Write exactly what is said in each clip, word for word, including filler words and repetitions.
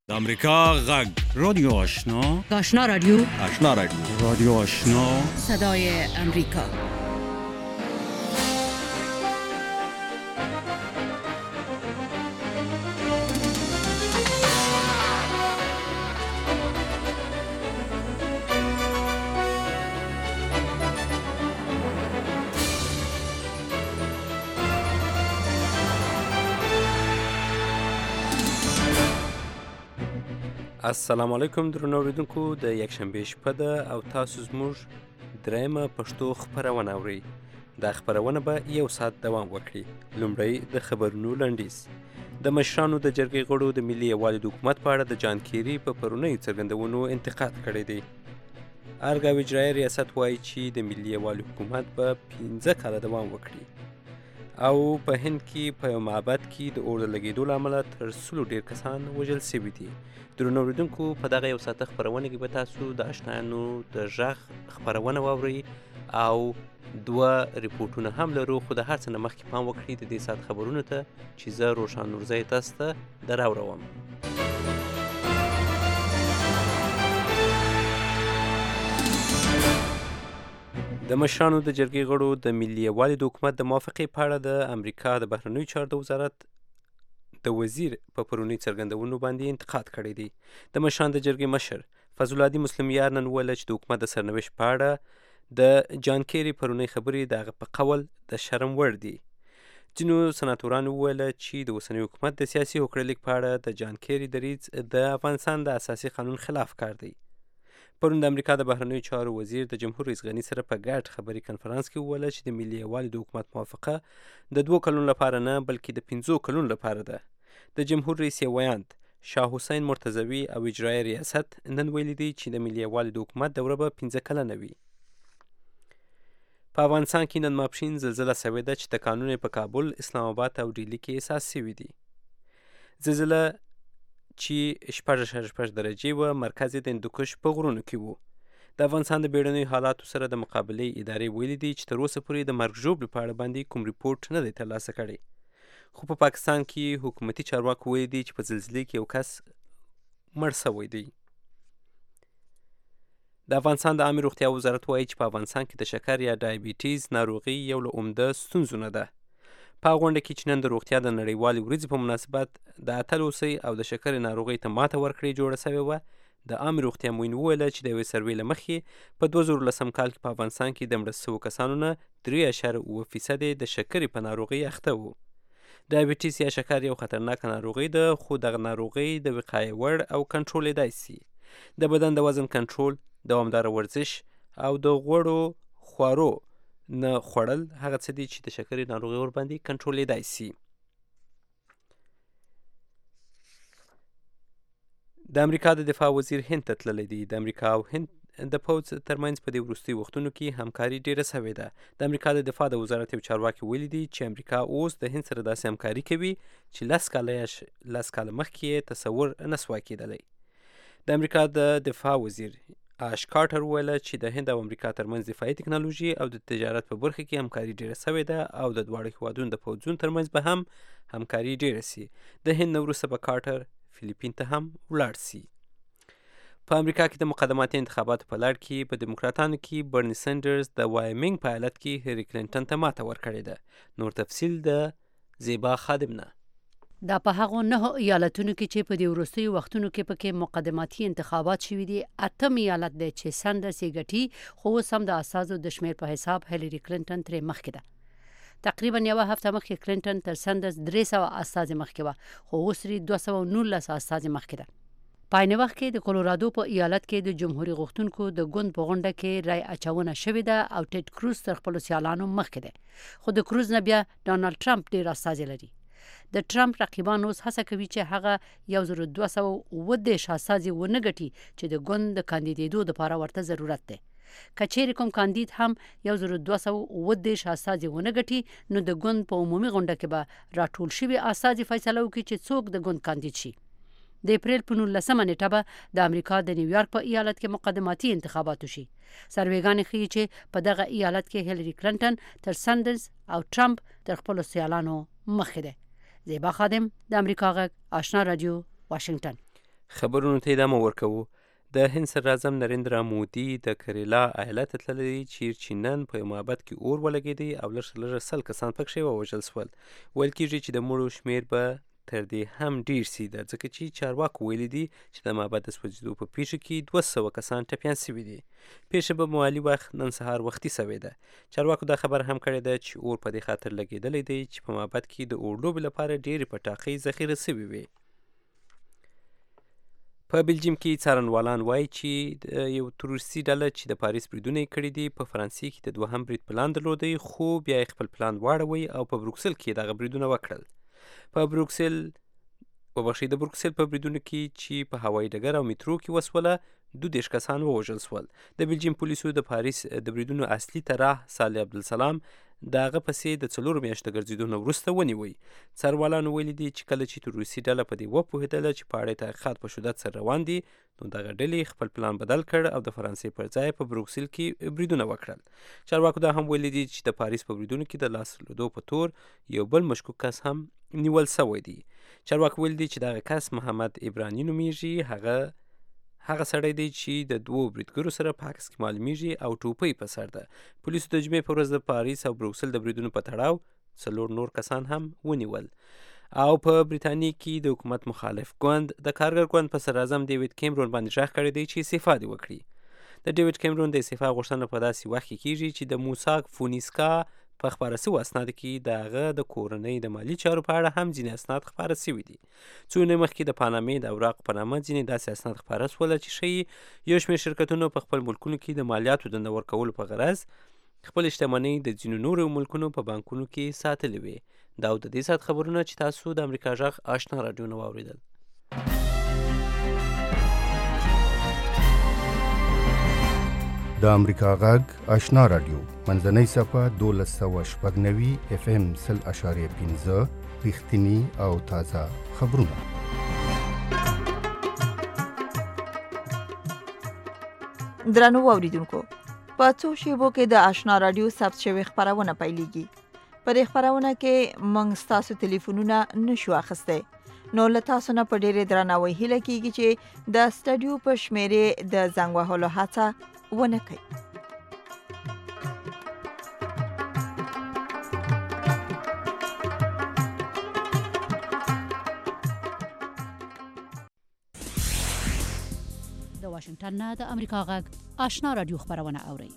د امریکا غږ رادیو آشنا آشنا رادیو آشنا رادیو رادیو آشنا صدای امریکا. السلام علیکم درنو اوریدونکو، د یکشنبه شپه ده او تاسو زموږ درېیمه پښتو خپرونه اورئ. دا خپرونه به یو ساعت دوام وکړي. لومړی د خبرونو لنډیز، د مشرانو د جرګې غړو د ملي یووالي د حکومت په اړه د جان کیري په پرونیو څرګندونو انتقاد کړی دی. ارګ او اجرایي ریاست وایي چې د ملي یووالي حکومت به پنځه کاله دوام وکړي او په هند کې په یو معبد کې د اور د لګېدو له امله تر سلو ډېر کسان وژل شوي دي. درنو اوریدونکو، په دغه یو ساعته خپرونه کې به تاسو د اشنایانو د غږ خپرونه واورئ او دوه ریپورټونه هم لرو، خو د هر څه نه مخکې پام وکړئ د دې ساعت خبرونو ته چې زه روښان نورزی تاسو ته در اوروم. د مشرانو د جرګې غړو د ملي یووالي د حکومت د موافقې په اړه د امریکا د بهرنیو چارو د وزارت د وزیر په پرونی څرګندونو باندې انتقاد کړی دی. د مشرانو د جرګې مشر فضل العادي مسلم یار نن وویل چې د حکومت د سرنوشت په اړه د جان کیري پرونی خبرې د هغه په قول د شرم وړ دي. ځینو سناتورانو وویل چې د اوسني حکومت د سیاسي هوکړلیک په اړه د جان کیري دریځ د افغانستان د اساسي قانون خلاف کار دی. پرون د امریکا د بهرنیو چارو وزیر د جمهور رئیس غني سره په ګډ خبري کنفرانس کې وویل چې د ملي یووالي د حکومت موافقه د دوه کلونو لپاره نه بلکې د پنځو کلونو لپاره ده. د جمهور رئیس یې ویاند شاه حسین مرتضوي او اجرایي ریاست نن ویلي دي چې د ملي یووالي د حکومت دوره به پنځه کلنه وي. په افغانستان کې نن ماپښین زلزله سوې ده چې تکانونه په کابل، اسلام آباد او ډیلي کې احساس شوي دي. زلزله چې شپږ اعشاریه شپږ درجې وه، مرکز یې د هندوکش په غرونو کې و. د افغانستان د بیړنیو حالاتو سره د مقابلې ادارې ویلي دي چې تر اوسه پورې د مرګ ژوبلې په اړه باندې کوم ریپورټ نه دی ترلاسه کړی. خو په پاکستان کې حکومتي چارواکو ویلي دي چې په زلزلې کې یو کس مړ شوی دی. د افغانستان د عامې روغتیا وزارت وایي چې په افغانستان کې د شکر یا ډایبیټیز ناروغي یو له عمده ستونزو نه ده. په غونډه کې چې نن د روغتیا د نړیوالې ورځې په مناسبت د اتل اوسئ او د شکرې ناروغۍ ته ماته ورکړې جوړه شوې وه، د عامې روغتیا معین وویل چې د یوې سروې له مخې په دوه زره لسم کال کې په افغانستان کې د مړه شوو کسانو نه درې اعشاریه اووه فیصد د شکرې په ناروغۍ اخته وو. ډایبیټیس یا شکر یو خطرناکه ناروغي ده، خو دغه ناروغۍ د وقایې وړ او کنټرولېدای شي. د بدن د وزن کنټرول، دوامداره ورزش او د غوړو خوړو نه خوړل هغه څه دي چې د شکرې ناروغي ورباندې کنټرولېدای شي. د امریکا د دفاع وزیر هند ته تللی دی. د امریکا او هند د پوځ ترمنځ په دې وروستیو وختونو کې همکاري ډیره سوې ده. د امریکا د دفاع د وزارت یو چارواکي ویلي دي چې امریکا اوس د هند سره داسې همکاري کوي چې لس کاله لس کاله مخکې یې تصور نه سوای کېدلی. د امریکا د دفاع وزیر آش کارټر وویل چې د هند او امریکا ترمنځ دفاعي تکنالوژي او د تجارت په برخه کې همکاري ډیره سوې ده او د دواړو هیوادونو د پوځونو ترمنځ به هم همکاري ډیره سي. د هند نه وروسته به کارټر فلیپین ته هم ولاړ سي. په امریکا کې د مقدماتي انتخاباتو په لړ کې په دیموکراتانو کې برني سینډرز د وایمنګ په ایالت کې هیلري کلینټن ته ماته ورکړې ده. نور تفصیل د زیبا خادم نه. دا په هغو نهو ایالتونو کې چې په دې وروستیو وختونو کې پکې مقدماتي انتخابات شوي دي، اتم ایالت دی چې سینډرز یې ګټي، خو اوس هم د اساسو د شمېر په حساب هیلري کلینټن ترې مخکې ده. تقریبا یوه هفته مخکې کلینټن تر سینډرز درې سوه استازي مخکې وه، خو اوس ترې دوه سوه نولس استازي مخکې ده. په عین وخت کې د کولورادو په ایالت کې د جمهوریت غوښتونکو د ګوند په غونډه کې رای اچونه شوې ده او ټیډ کروز تر خپلو سیالانو مخکې دی، خو د کروز نه بیا ډانلډ ټرمپ ډېر استازي لري. د ټرمپ رقیبان اوس هڅه کوي چې هغه یو زره دوه سوه اووه دېرش استازي ونه ګټي چې د ګوند د کاندیدېدو دپاره ورته ضرورت دی. که چیرې کوم کاندید هم یو زره دوه سوه اووه دېرش استازي ونه ګټي، نو د ګوند په عمومي غونډه کې به راټول شوي استازي فیصله وکړي چې څوک د ګوند کاندید شي. د اپریل په نولسمه نیټه به د امریکا د نیویارک په ایالت کې مقدماتي انتخاباتو شي. سروېګانې ښیي چې په دغه ایالت کې هیلري کلینټن تر سینډرز او ټرمپ تر خپلو سیالانو مخکې دی. زیبا خادم، د امریکا غږ، آشنا رادیو، واشنگټن. خبرونو ته ادامه ورکوو. د هند صدر اعظم نریندرا مودي د کریلا ایالت ته تللی چیرې چې نن په یو معبد کې اور ولګېدی او لږ تر لږه سل کسان پکښې ووژل شول. ویل کېږي چې د مړو شمېر به تر دې هم ډېر سي، ده ځکه چې چارواکو ویلي دي چې د معبد د سوځېدو په پیښه کې دوه سوه کسان ټپیان سوي دي. پیښه به موالي وخت نن سهار وختي سوې ده. چارواکو دا خبر هم کړې ده چې اور په دې خاطر لګېدلی دی چې په معبد کې د اور لوبې لپاره ډېرې پټاقۍ ذخیره سوي وي. په بلجیم کې څارنوالان وایي چې یو تروریستي ډله چې د پاریس بریدونه یې کړي دي په فرانسې کې د دوهم برید پلان درلودی، خو بیا یې خپل پلان واړوی او په بروکسل کې دغه بریدونه وکړل. په بروکسل وبخښئ د بروکسل په بریدونو کې چې په هوایي ډګر او میترو کې وسوله دوه دېرش کسان ووژل شول. د بلجیم پولیسو د پاریس د بریدونو اصلي طرح صالح عبدالسلام د هغه پسې د څلورو میاشتو ګرځېدو نه وروسته ونیوی. څارنوالانو ویلي دي چې کله چې تروریستي ډله په دې وپوهېدله چې په اړه یې تحقیقات په شدت سره روان دي، نو دغه ډلې خپل پلان بدل کړ او د فرانسې پر ځای په بروکسل کې بریدونه وکړل. چارواکو دا هم ویلي دي چې د پاریس په بریدونو کې د لاس درلودو په تور یو بل مشکوک کس هم نیول سوی دی. چارواکو ویلي دي چې دغه کس محمد ابراني نومیږي. هغه هغه سړی دی چې د دوو بریدګرو سره په عکس کې معلومیږي او ټوپۍ په سر ده. پولیسو د جمعې په ورځ د پاریس او بروکسل د بریدونو په تړاو څلور نور کسان هم ونیول. او په بریتانیا کې د حکومت مخالف ګوند د کارګر ګوند په صدر اعظم ډیوډ کیمرون باندې غږ کړی دی چې استعفا دې وکړي. د ډیوډ کیمرون د استعفا غوښتنه په داسې وخت کې کیږي چې د موساک فونیسکا په خپاره سوي اسنادو کې د هغه د کورنۍ د مالي چارو په اړه هم ځینې اسناد خپاره سوي دي. څو ورځې مخکې د پانامې د اوراقو په نامه ځینې داسې اسناد خپاره سول چې ښیي یو شمېر شرکتونو په خپل ملکونو کې د مالیاتو د نه ورکولو په غرض خپل شتمنۍ د ځینو نورو ملکونو په بانکونو کې ساتلې وې. دا د دې ساعت خبرونه چې تاسو د امریکا غږ آشنا راډیو نه واورېدل. د امریکا غږ آشنا راډیو منځنۍ صفحه دولس سوه شپږ نوي اف ام سل اشاریه پنځه رښتیني او تازه خبرونه. درنو اوریدونکو، په څو شیبو کې د آشنا راډیو ثبت شوی خبرونه پیلېږي. په دې خبرونه کې موږ ستاسو ټلیفونونه نشو اخیستی، نو له تاسو نه په ډېرې درناوي هیله کېږي چې د سټډیو په شمېرې د زنګ وهلو هڅه ونه کوي. د واشنگټن نه د امریکا غږ آشنا راډیو خبرونه اورئ.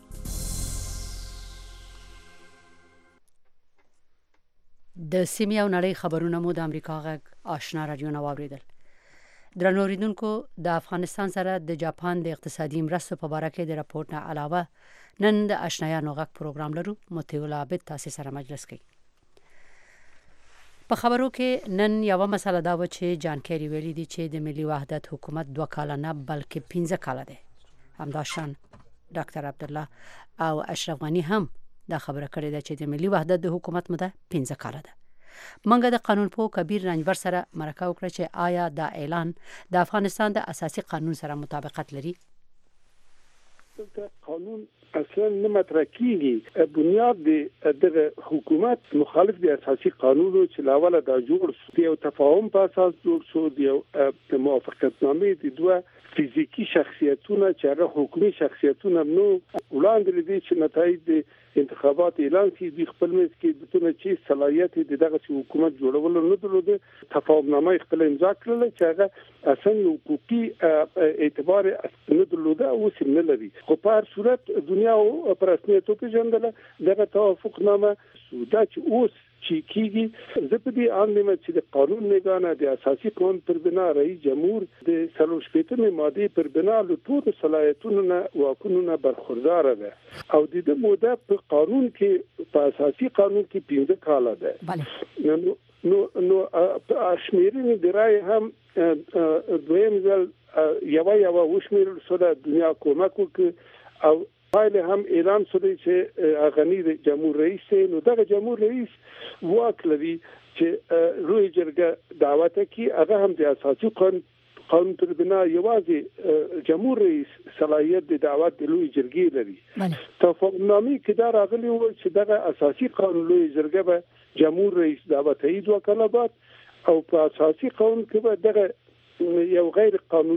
د سیمې او نړۍ خبرونه مو د امریکا غږ آشنا راډیو نه واورېدل. درنو اوریدونکو، د افغانستان سره د جاپان د اقتصادي مرستو په باره کې د راپور نه علاوه نن د آشنایانو غږ پروګرام لرو. متول عابد تاسو سره مجلس کوي. په خبرو کې نن یو مسله دا و چې جان کیری ویلي دی چې د ملي وحدت حکومت دوه کاله نه بلکې پنځه کاله دی. همداشان ډاکټر عبدالله او اشرف غنی هم دا خبره کړې ده چې د ملي وحدت د حکومت مده پنځه کاله ده. منګه د قانون په کبیر رنجبر سره مرکه وکړه چې آیا دا اعلان د افغانستان د اساسي قانون سره مطابقت لري. قانون اصلا نه مطرح کیږي. بنیاد د حکومت مخالف د اساسي قانون چې لاول دا جوړ شو، یو تفاهم په اساس جوړ شو، د موافقتنامې د دوه فزیکی شخصیتونه چې هغه حکومي شخصیتونه نو وړاندې دي چې نتایج انتخابات اعلان کړي، د خپل مېز کې دونه چې صلاحیت د دغه حکومت جوړولو نه درلوده. تفاهمنامه خپل امضا کړل چې هغه اصلا حقوقي اعتبار نه درلوده او سم نه لري. خو په هر صورت دنیا او پر رسمیت پیژندل دغه توافقنامه دا چې اوس چې کیږي زه په دې اندېم چې د قانون نگانه د اساسي قانون پر بنا رئیس جمهور د څلور شپږمې ماده پر بنا له ټولو صلاحیتونو نه واکونو نه برخوردار ده او د دې موده په قانون کې په اساسي قانون کې پنځه کاله ده. نو نو نو شمیرنې د رای هم دویم ځل یو یو وشمیرل سره دنیا کومک وکړ او پایله هم اعلان شوی چې غنی د جمهور رئیس نو دغه جمهور رئیس واک لري چې لوی جرګه دعوت کوي. هغه هم د اساسي قانون قانون پر بنا یوازې جمهور رئیس صلاحیت د دعوت د لوی جرګې لري. تفاهمنامه کې دا راغلی و چې دغه اساسي قانون لوی جرګه به جمهور رئیس دعوت کوي دوه کاله بعد او په اساسي قانون کې به دغه یو غیر قانوني